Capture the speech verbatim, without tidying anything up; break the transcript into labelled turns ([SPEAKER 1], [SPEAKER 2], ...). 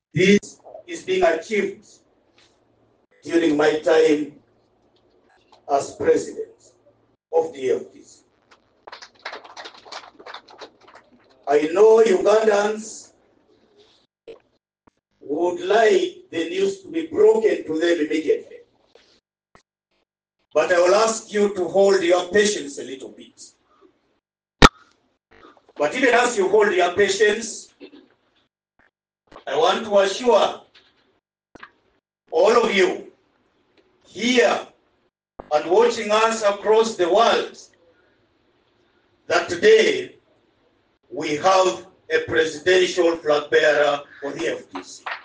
[SPEAKER 1] This is being achieved during my time as president of the F D C. I know Ugandans would like the news to be broken to them immediately. But I will ask you to hold your patience a little bit. But even as you hold your patience, I want to assure all of you here and watching us across the world that today we have a presidential flag bearer for the F D C.